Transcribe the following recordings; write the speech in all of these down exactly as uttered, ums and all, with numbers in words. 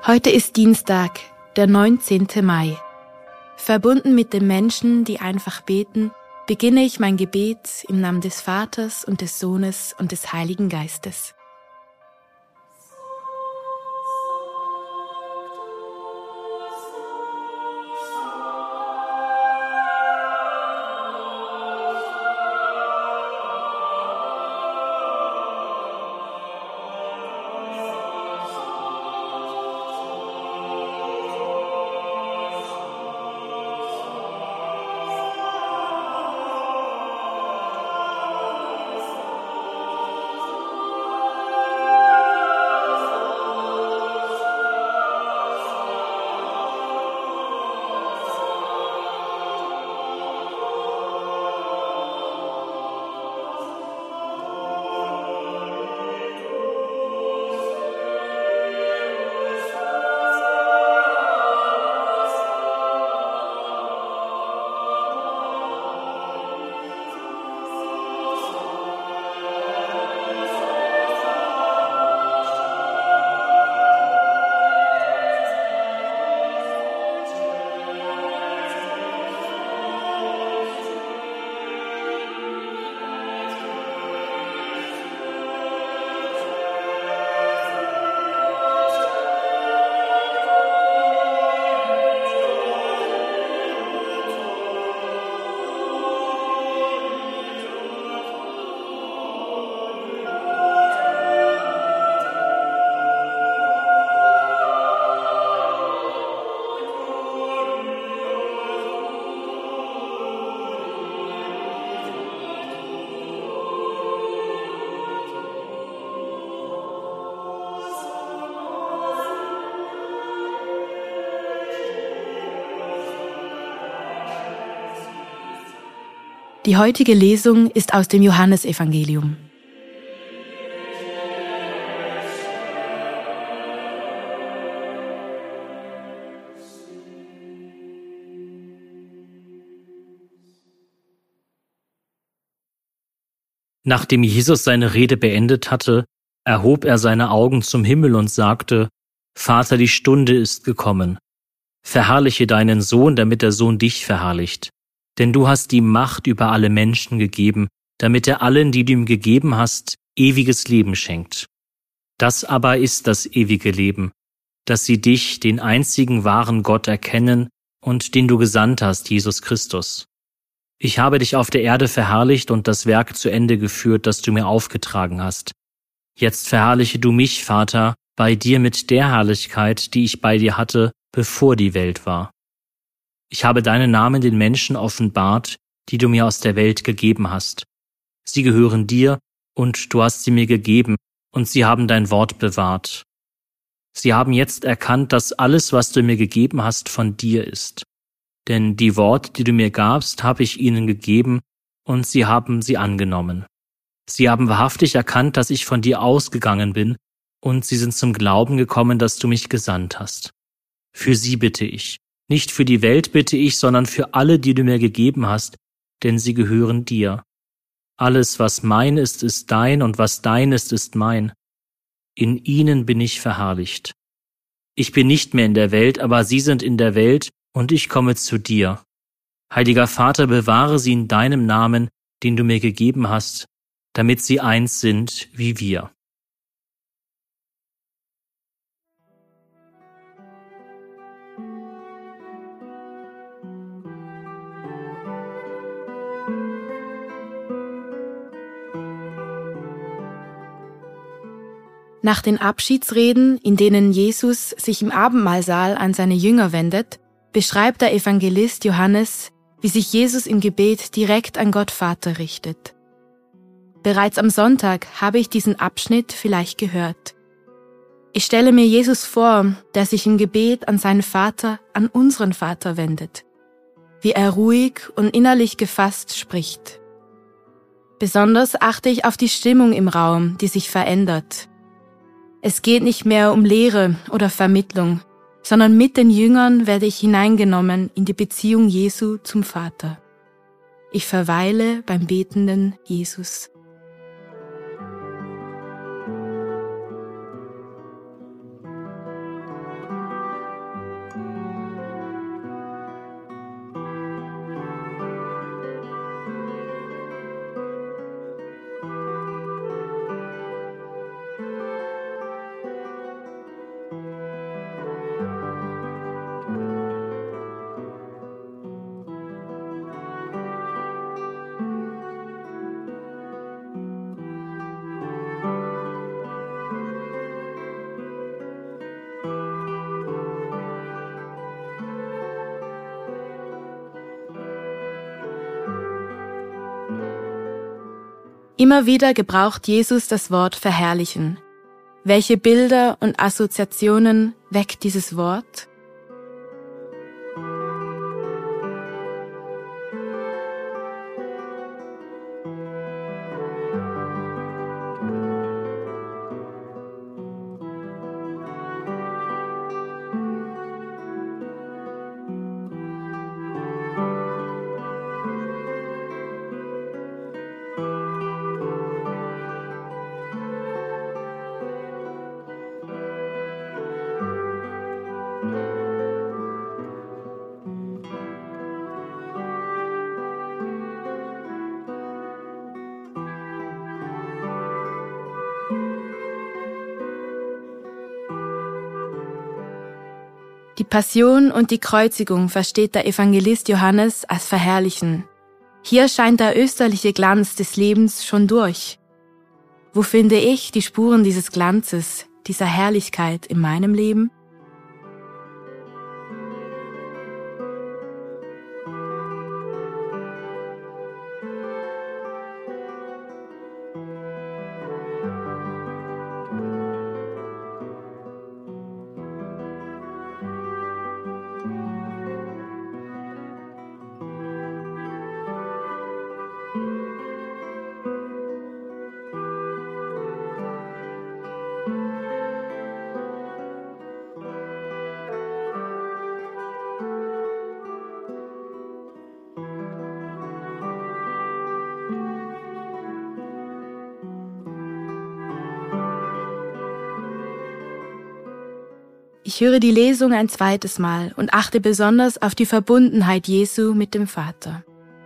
Heute ist Dienstag, der neunzehnte Mai. Verbunden mit den Menschen, die einfach beten, beginne ich mein Gebet im Namen des Vaters und des Sohnes und des Heiligen Geistes. Die heutige Lesung ist aus dem Johannesevangelium. Nachdem Jesus seine Rede beendet hatte, erhob er seine Augen zum Himmel und sagte: Vater, die Stunde ist gekommen. Verherrliche deinen Sohn, damit der Sohn dich verherrlicht. Denn du hast die Macht über alle Menschen gegeben, damit er allen, die du ihm gegeben hast, ewiges Leben schenkt. Das aber ist das ewige Leben, dass sie dich, den einzigen wahren Gott, erkennen und den du gesandt hast, Jesus Christus. Ich habe dich auf der Erde verherrlicht und das Werk zu Ende geführt, das du mir aufgetragen hast. Jetzt verherrliche du mich, Vater, bei dir mit der Herrlichkeit, die ich bei dir hatte, bevor die Welt war. Ich habe deinen Namen den Menschen offenbart, die du mir aus der Welt gegeben hast. Sie gehören dir, und du hast sie mir gegeben, und sie haben dein Wort bewahrt. Sie haben jetzt erkannt, dass alles, was du mir gegeben hast, von dir ist. Denn die Worte, die du mir gabst, habe ich ihnen gegeben, und sie haben sie angenommen. Sie haben wahrhaftig erkannt, dass ich von dir ausgegangen bin, und sie sind zum Glauben gekommen, dass du mich gesandt hast. Für sie bitte ich. Nicht für die Welt bitte ich, sondern für alle, die du mir gegeben hast, denn sie gehören dir. Alles, was mein ist, ist dein, und was dein ist, ist mein. In ihnen bin ich verherrlicht. Ich bin nicht mehr in der Welt, aber sie sind in der Welt, und ich komme zu dir. Heiliger Vater, bewahre sie in deinem Namen, den du mir gegeben hast, damit sie eins sind wie wir. Nach den Abschiedsreden, in denen Jesus sich im Abendmahlsaal an seine Jünger wendet, beschreibt der Evangelist Johannes, wie sich Jesus im Gebet direkt an Gott Vater richtet. Bereits am Sonntag habe ich diesen Abschnitt vielleicht gehört. Ich stelle mir Jesus vor, der sich im Gebet an seinen Vater, an unseren Vater wendet, wie er ruhig und innerlich gefasst spricht. Besonders achte ich auf die Stimmung im Raum, die sich verändert. Es geht nicht mehr um Lehre oder Vermittlung, sondern mit den Jüngern werde ich hineingenommen in die Beziehung Jesu zum Vater. Ich verweile beim betenden Jesus. Immer wieder gebraucht Jesus das Wort verherrlichen. Welche Bilder und Assoziationen weckt dieses Wort? Die Passion und die Kreuzigung versteht der Evangelist Johannes als Verherrlichen. Hier scheint der österliche Glanz des Lebens schon durch. Wo finde ich die Spuren dieses Glanzes, dieser Herrlichkeit in meinem Leben? Ich höre die Lesung ein zweites Mal und achte besonders auf die Verbundenheit Jesu mit dem Vater.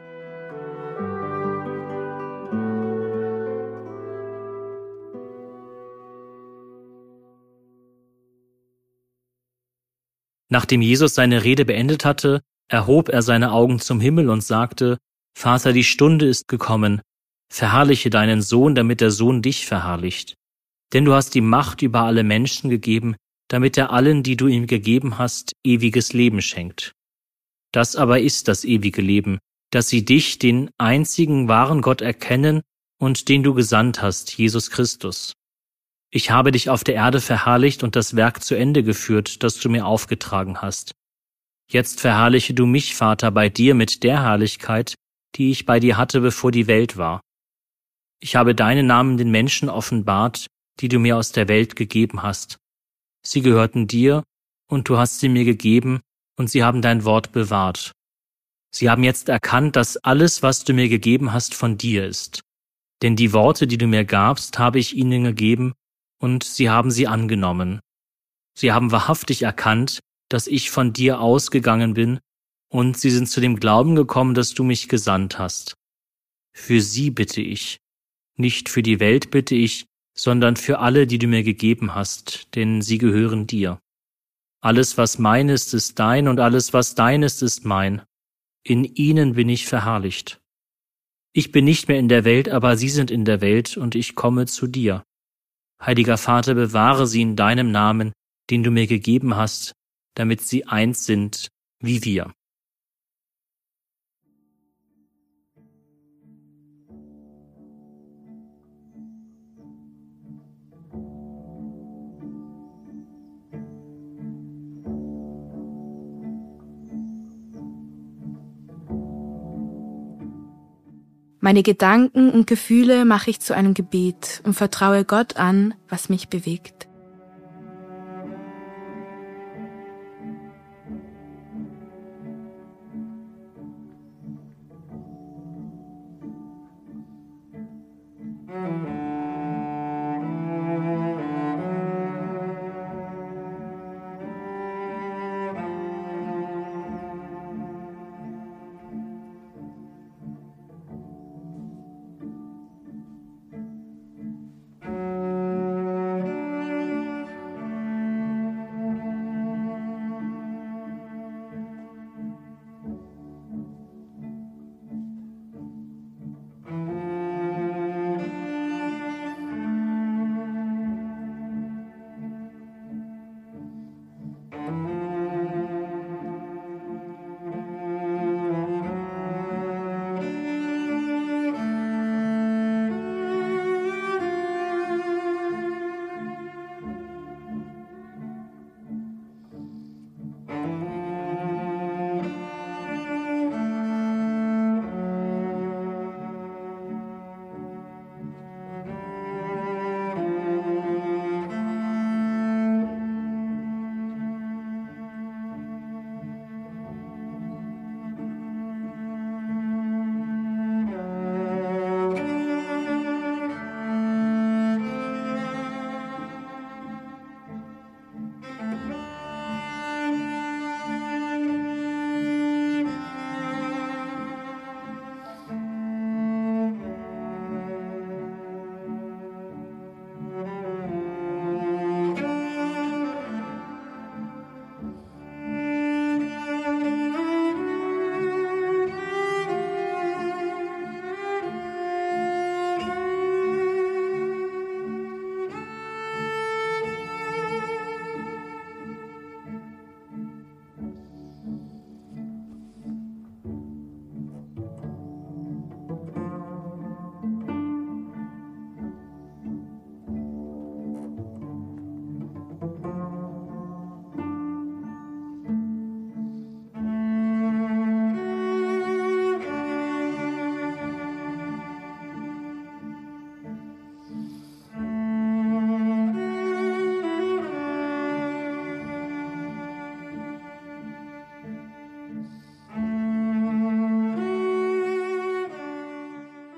Nachdem Jesus seine Rede beendet hatte, erhob er seine Augen zum Himmel und sagte: Vater, die Stunde ist gekommen. Verherrliche deinen Sohn, damit der Sohn dich verherrlicht. Denn du hast ihm Macht über alle Menschen gegeben, damit er allen, die du ihm gegeben hast, ewiges Leben schenkt. Das aber ist das ewige Leben, dass sie dich, den einzigen wahren Gott, erkennen und den du gesandt hast, Jesus Christus. Ich habe dich auf der Erde verherrlicht und das Werk zu Ende geführt, das du mir aufgetragen hast. Jetzt verherrliche du mich, Vater, bei dir mit der Herrlichkeit, die ich bei dir hatte, bevor die Welt war. Ich habe deinen Namen den Menschen offenbart, die du mir aus der Welt gegeben hast. Sie gehörten dir, und du hast sie mir gegeben, und sie haben dein Wort bewahrt. Sie haben jetzt erkannt, dass alles, was du mir gegeben hast, von dir ist. Denn die Worte, die du mir gabst, habe ich ihnen gegeben, und sie haben sie angenommen. Sie haben wahrhaftig erkannt, dass ich von dir ausgegangen bin, und sie sind zu dem Glauben gekommen, dass du mich gesandt hast. Für sie bitte ich, nicht für die Welt bitte ich, sondern für alle, die du mir gegeben hast, denn sie gehören dir. Alles, was mein ist, ist dein, und alles, was dein ist, ist mein. In ihnen bin ich verherrlicht. Ich bin nicht mehr in der Welt, aber sie sind in der Welt, und ich komme zu dir. Heiliger Vater, bewahre sie in deinem Namen, den du mir gegeben hast, damit sie eins sind wie wir. Meine Gedanken und Gefühle mache ich zu einem Gebet und vertraue Gott an, was mich bewegt.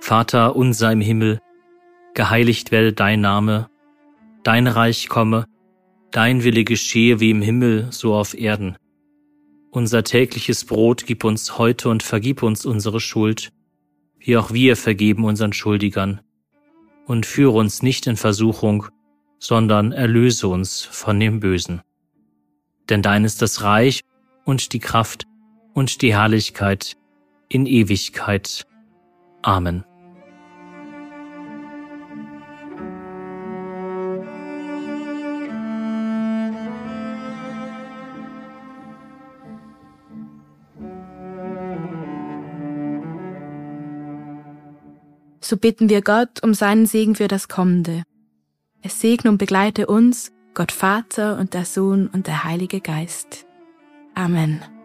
Vater unser im Himmel, geheiligt werde dein Name, dein Reich komme, dein Wille geschehe wie im Himmel, so auf Erden. Unser tägliches Brot gib uns heute und vergib uns unsere Schuld, wie auch wir vergeben unseren Schuldigern. Und führe uns nicht in Versuchung, sondern erlöse uns von dem Bösen. Denn dein ist das Reich und die Kraft und die Herrlichkeit in Ewigkeit. Amen. So bitten wir Gott um seinen Segen für das Kommende. Es segne und begleite uns, Gott Vater und der Sohn und der Heilige Geist. Amen.